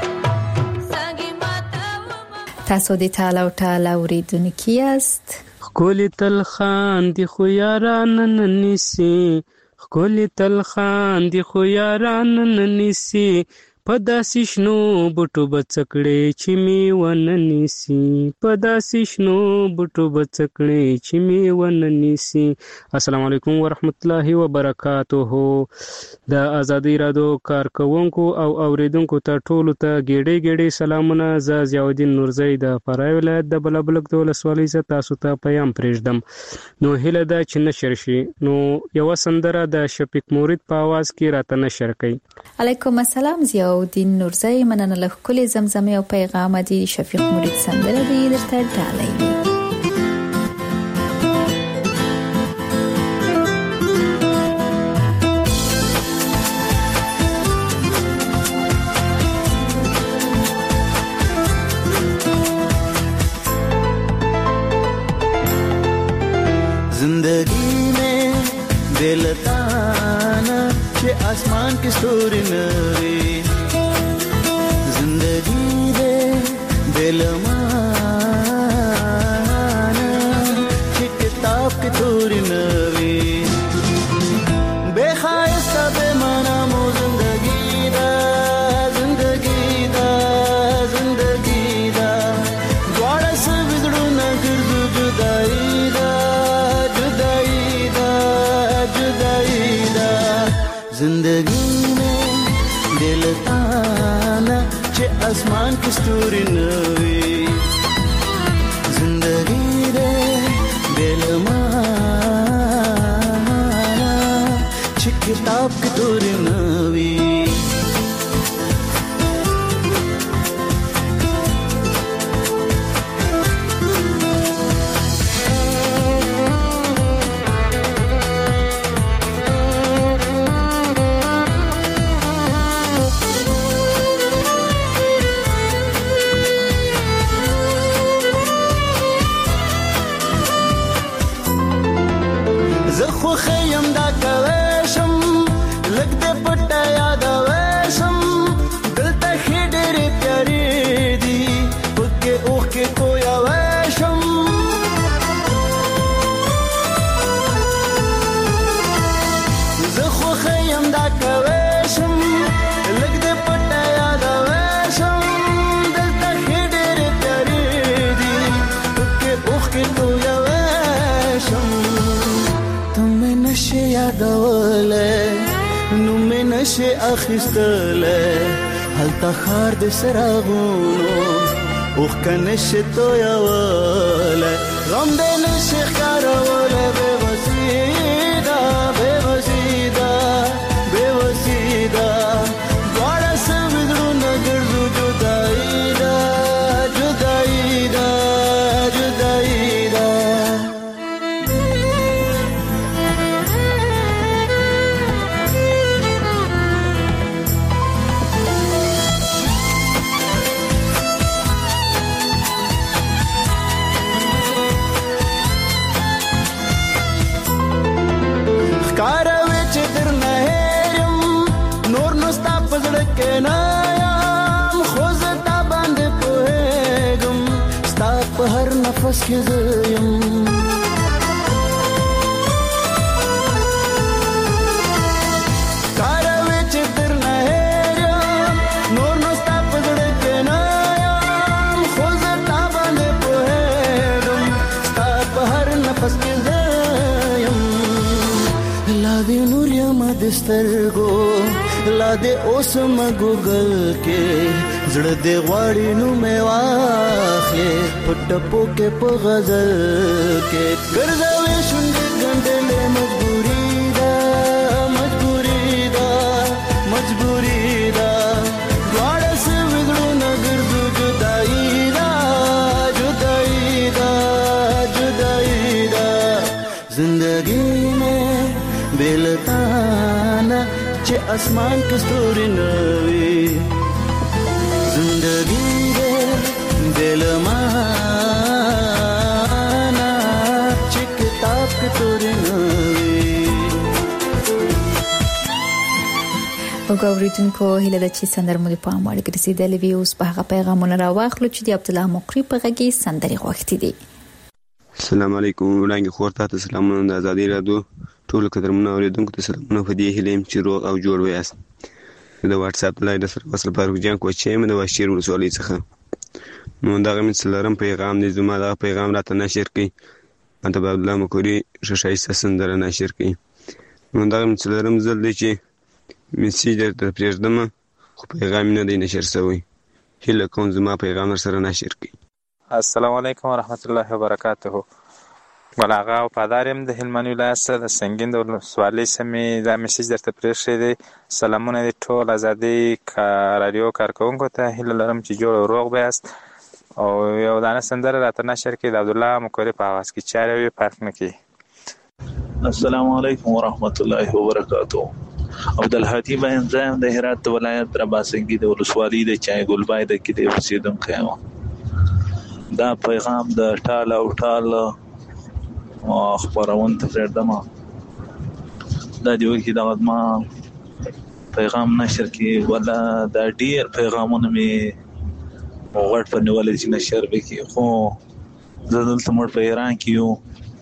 [SPEAKER 3] تاسو د تاله او تاله اوریدونکو یاست.
[SPEAKER 12] خکولی تل خاندي خو یاران نه نیسي خکولی تل خاندي خو یاران نه نیسي په داسې شنو بوټو به څه کړې چې مې ونه نیسي په داسې شنو بوټو به څه کړې چې مې ونه نیسي. السلام علیکم ورحمت الله وبرکاته. د ازادي راډیو کارکونکو او اوریدونکو ته ټولو ته ګېډې ګېډې سلامونه. زه ضیاءالدین نورزی د فراه ولایت د بلابلک د ولسوالۍ څخه تاسو ته پیغام پرېږدم. نو هیله ده چې نشر شي. نو یوه سندره د شفیق مورید په اواز کې راته نشر کړئ.
[SPEAKER 3] علیکم السلام ضیاءالدین نورزی. مننه له ښکلې زمزمې او پیغام دی. شفیق مورید سندره دی درته ډالۍ.
[SPEAKER 13] जिंदगी में दिल ताना के आसमान की स्टोरी नवी जिंदगी दे दिल माना के किताब की तोरी नवी बेखायस्ता बेमाना मो जिंदगी दा जिंदगी दा जिंदगी दा द्वारा से बिगड़ू न गिरदू जुदाई जिंदगी में दिल ताना चे आसमान की स्टोरी नवी जिंदगी दे दिल माना चे किताब की तोरी नवी خیم دا کوشم لګ دې پټه یاد وشم دلته خېډر پیاري دي پکې اوخ کې کویا وشم زه خو خیم دا کوشم لګ دې پټه یاد وشم دلته خېډر پیاري دي پکې اوخ کې کویا وشم نشه یادوله نو مې نشه اخیستله هلته خار د سراغونو اوخ کنشه تو یاوله غم دې نشه کاروله به وسیدا به وسیدا به وسیدا دوړه سمدرو نګرځو جدای دا جدای دا جدای دا نفس کې زیم کاروي چې تر نه هېرم نور نو ستا په زړه کې نه یم خو زه تا باندې پوهېږم ستا په هر نفس کې زیم لا دې نور یم د سترګو لا دې اوس م ګوګل کې زړه دې غواړي نو مې واخلې پټپو کې په غزل کې ګرځوي شونډې ګنډلې مجبوري ده مجبوري ده مجبوري ده دواړه سه وګړو نه ګرځو جدایي ده جدایي ده جدایي ده زندګي مې بلتانا چې اسمان کې ستوري نوي زندگی دے دل مانا چې کتاب کې تورې نوي.
[SPEAKER 3] وګورئ هیله ده چې سندرمو په امر کې رسیدلې وي. اوس په هغه پیغامونه راواخلو چې د عبد الله مقری په غږی سندري غوښتي دي.
[SPEAKER 14] السلام علیکم. وړاندې خور ته سلامونه د ازادي رادیو ټول قدرمنو اوریدونکو ته سلامونه په دې هیله یم چې روغ او جوړ ویاست. د واتس اپ لایډ سره وصل فاروق جان کوچې مې د واشیر ولسوالۍ څخه نو دغه من څلورم پیغام دی زما دغه پیغام راته نشر کړي ماته به عبدالله مکوري ښایسته سندره نشر کړي نو دغه من څلورم ځل دی چې میسیج درته پرېږدم خو پیغام نه دی نشر شوی. هیله کوم زما پیغام سره نشر کړي.
[SPEAKER 15] السلام علیکم ورحمت الله وبرکاته. ګل آغا وفادار یم د هلمند ولایت څخه د سنګین د ولسوالۍ سمې دا میسیج درته پرېښی دی. سلامونه دي ټول ازادۍ راډیو کارکوونکو ته. هیله لرم چې جوړ او روغ به یاست او یو دانه سندره راته نشر کړي د عبدالله مکوري په اواز کې چارې وي فرق نه کوي.
[SPEAKER 16] السلام علیکم ورحمت الله وبرکاته. عبدالهادي باینزه د هرات ولایت رباسنګي د ولسوالۍ د چای ګلبای د کې د اوسیدونکی یم. دا پیغام د ټال او ټال خبرون ته پرېږدم. دا دی وایي دا ما پیغام نشر کړي ولا دا ډېر پیغامونه مې غوږ په نیولې چې نشر وکړي خو زه دلته موږ په ایران کې یو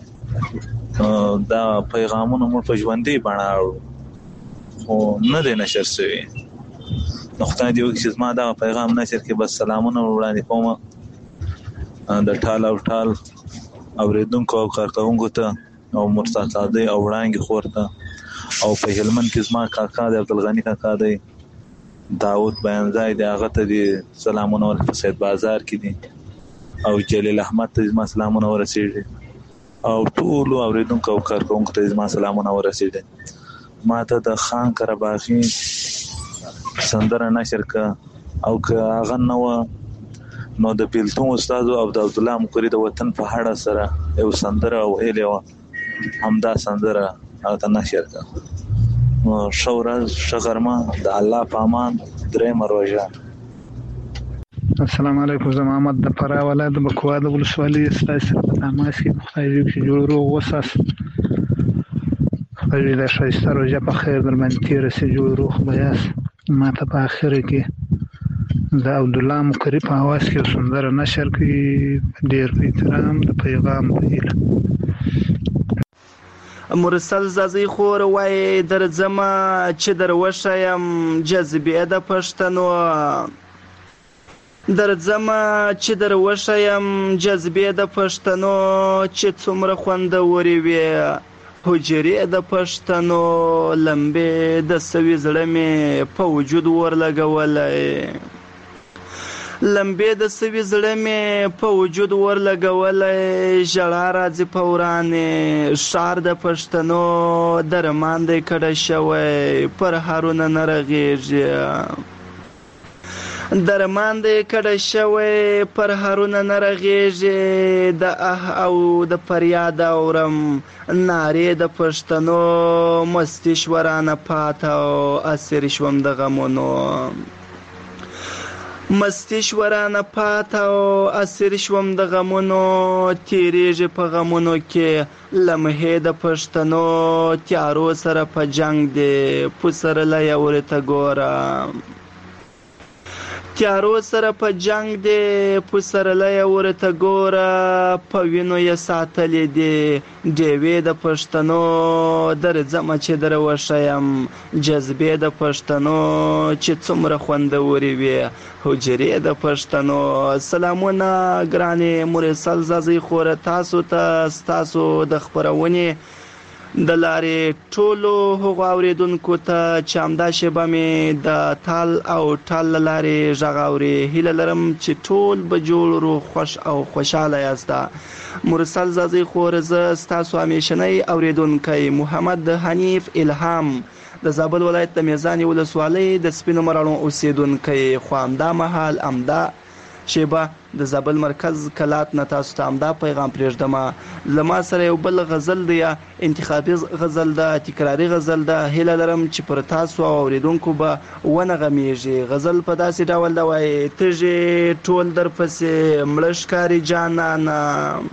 [SPEAKER 16] دا پیغامونه موږ په ژوندۍ بڼه اورو خو نه دی نشر شوی. نو خدای دې وکړي چې زما دا پیغام نشر کړي. بس سلامونه وړاندې کوم د ټال او ټال اوریدونکو او کارکوونکو ته او مرتضی صادق او وړانګې خور ته او په هلمند کې زما کاکا دی عبدالغني کاکا دی داود بیانځای دی هغه ته دي سلامونه ورکړي. په سید بازار کې دي او جلیل احمد ته زما سلامونه ورسېږي او ټولو اوریدونکو او کارکوونکو ته زما سلامونه ورسېږي. ما ته د خان قرباغي سندره نشر کړه او که هغه نه وه نو د بیلتون استاد او د عبدالله مکوري د وطن په اړه سره یو سندره ویلې وه همدا سندره هغه ته نشر کړه. ښه ورځ ښه غرمه د الله په امان درېیمه روژه.
[SPEAKER 17] السلام علیکم. زه محمد د فراه ولایت د بکوا د ولسوالۍ ستاسو سره په تماس کې خدای دې وکړي جوړ روغ اوساست. خدای دې د ښایسته روژه په خیر در باندې تېره شي جوړ روغ به یاست. ما ته په اخره کې د عبدالله مکوري په اواز کې سندره نشر کړي. ډېر په احترام د پیغام په هیله.
[SPEAKER 18] مرسل زازی خور وای درځمه چې در وښیم جذبې د پښتنو درځمه چې در وښیم جذبې د پښتنو چې څومره خوندورې وي حجرې د پښتنو لمبې د سوي زړه مې په وجود ورلګولی لمبې د سوي زړه مې په وجود ورلګولی ژړا راځي په ورانې ښار د پښتنو درمان دی کډه شوی پر هارونه نه رغېږي درمان دی کډه شوی پر هارونه نه رغېږي د اه او د فریاد اورم نارې د پښتنو مستي شورانه پاته او اسیر شوم د غمونو مستی شورانه پاته او اسیر شوم د غمونو تیریږي په غمونو کې لمحې د پښتنو تیارو سره په جنگ دی پسرلی ورته ګوره تیارو سره په جنگ دی پسرلی ورته ګوره په وینو یې ساتلې دي ډیوې د پښتنو درځمه چې در وښیم جذبې د پښتنو چې څومره خوندورې وي حجرې د پښتنو. سلامونه ګرانې مرسل زازۍ خوره تاسو ته ستاسو د خپرونې د لارې ټولو هغو اورېدونکو ته چې همدا شیبه مې د تال او ټال له لارې غږ اوري هیله لرم چې ټول به جوړ روغ خوښ او خوشحاله یاست. مرسل زازۍ خور زه ستاسو همیشنی اورېدونکی محمد حنیف الهام د زابل ولایت د میزانې ولسوالۍ د سپینو مراڼو اوسېدونکی خو همدا مهال همدا شیبه د زابل مرکز کلات نه تاسو ته همدا پیغام پرېږدم. له ما سره یو بل غزل دی انتخابي غزل ده تکراري غزل ده هیله لرم چې پر تاسو او اورېدونکو به ونه غمیږي. غزل په داسې ډول ده وایي تږې ټول درپسې مړه ښکاري جانانه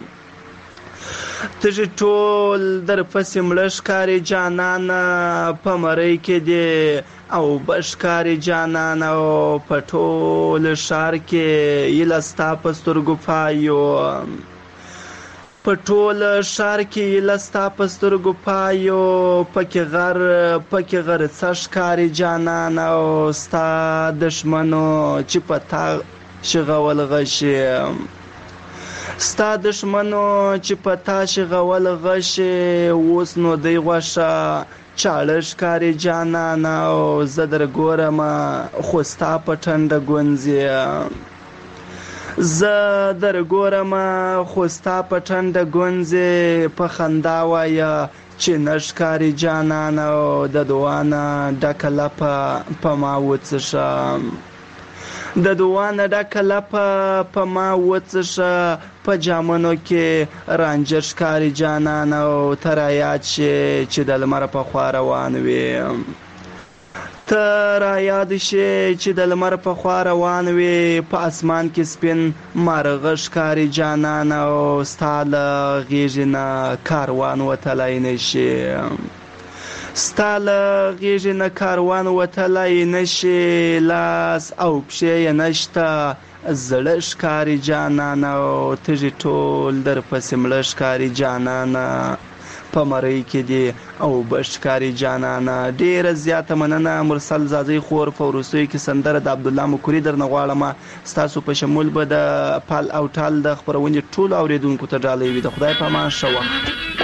[SPEAKER 18] تږې ټول درپسې مړه ښکاري جانانه په مرۍ کې دی او بشکاري جانان او په ټول ښار کې یله ستا په سترګو پایو په ټول ښار کې لستا په سترګو پایو پکې غر پکې غرڅه ښکاري جانان او ستا دښمنو چې په تا شغول غشي ستا دښمنو چې په تا شغول غشي اوس نو دی غوښه چاړه ښکاري جانان او زه در ګورم خو ستا په ټنډه ګونځي زه در ګورم خو ستا په ټنډه ګونځې په خندا وایه چې نه ښکاري جانان او د دعا نه ډکه لپه په ما وڅښه د دعا نه ډکه لپه په ما وڅښه په جامونو کې رانجه ښکاري جانان او ته رایاد شې چې د لمر په خوا روان وې ته رایاد شې چې د لمر په خوا روان وې په اسمان کې سپین مارغه ښکاري جانان او ستا له غېږې نه کاروان وتلی نه شي ستا له غېږې نه کاروان وتلی نه شي لاس او پښې یې نشته زړه ښکاري جانان او تږي ټول در پسې مړه ښکاري جانان په مرۍ کې دي او بشکاري جانانه ډیره زیاته مننه مرسل زازی خور په وروستیو کې سندره د عبدالله مکوري درنه غواړم ستاسو په شمول به د پال او ټال د خپرونې ټولو اوریدونکو ته ډالۍ وي د خدای په امان ښه وخت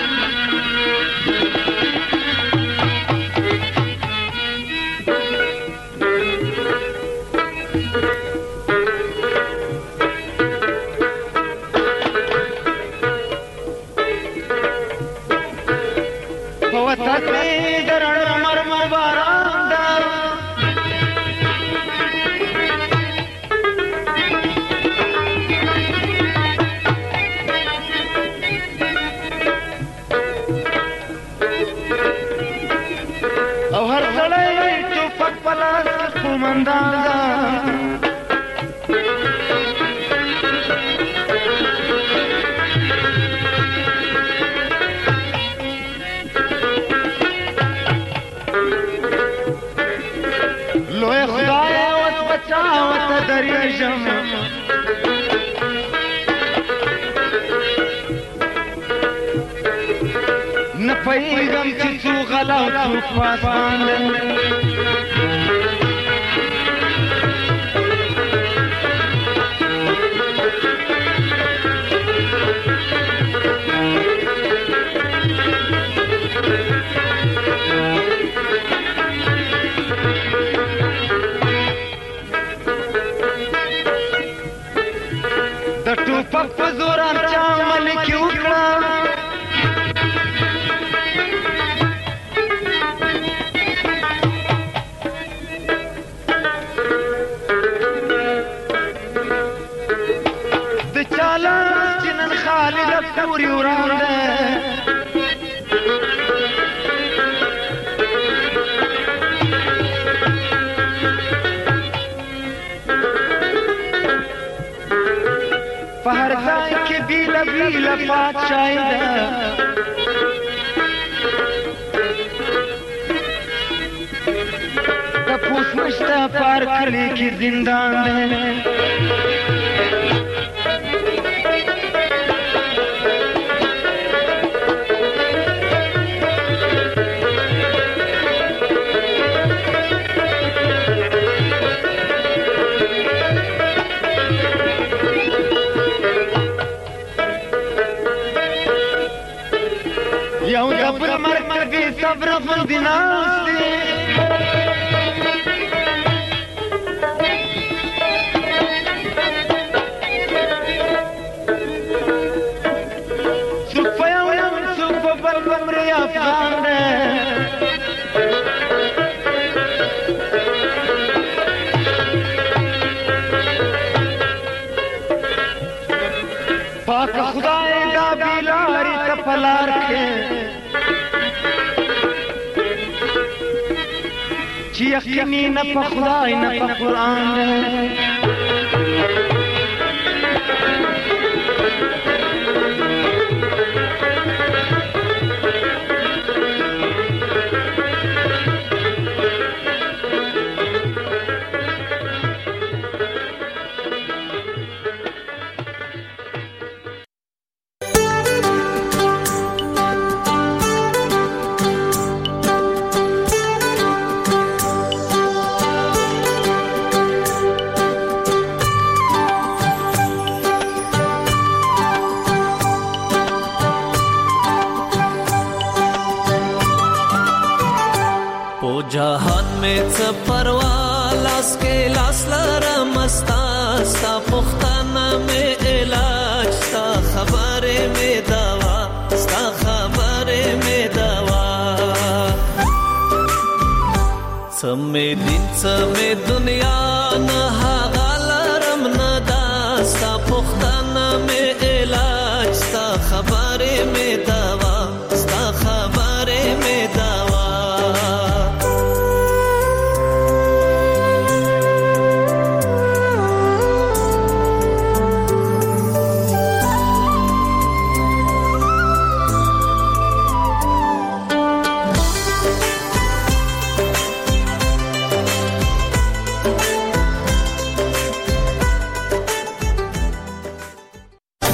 [SPEAKER 19] پیغام چې څو غلا او څو پاسان د ټوپک په زور چا ملک وکړه پوری ورانده په هر ځای کې بیله بیله پادشاهي ده د پوس نشته په هر کلي کې زندان ده یو دبر مرکبی صبر غندی ناستی سوک پا یو یم سوک پا بل بمری افغان ده پاک خدای دا بیلاری تپلار کے چی یقینی نه په خدای نه په قرآن ده
[SPEAKER 6] مې څه پروا لاس کې لاس لرم ستا ستا پوښتنه مې علاج ستا خبرې مې دوا ستا خبرې مې دوا څه مې دین څه مې دنیا